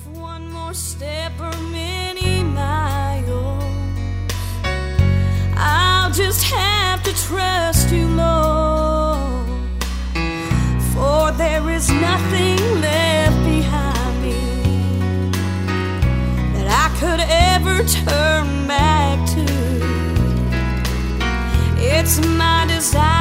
One more step or many miles, I'll just have to trust you, Lord, for there is nothing left behind me that I could ever turn back to. It's my desire